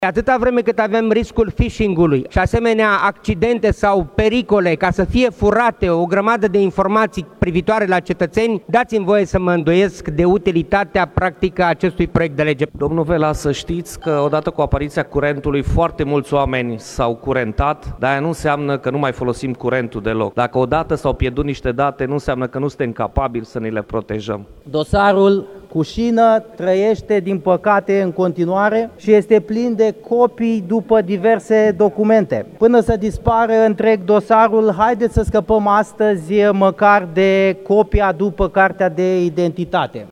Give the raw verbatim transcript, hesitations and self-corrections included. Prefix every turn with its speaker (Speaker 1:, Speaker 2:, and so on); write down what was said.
Speaker 1: Atâta vreme cât avem riscul phishing-ului și asemenea accidente sau pericole ca să fie furate o grămadă de informații privitoare la cetățeni, dați-mi voie să mă îndoiesc de utilitatea practică a acestui proiect de lege.
Speaker 2: Domnul Vela, să știți că odată cu apariția curentului foarte mulți oameni s-au curentat, dar aia nu înseamnă că nu mai folosim curentul deloc. Dacă odată s-au pierdut niște date, nu înseamnă că nu suntem capabili să ne le protejăm.
Speaker 3: Dosarul cu șină trăiește, din păcate, în continuare și este plin de copii după diverse documente. Până să dispară întreg dosarul, haideți să scăpăm astăzi măcar de copia după cartea de identitate.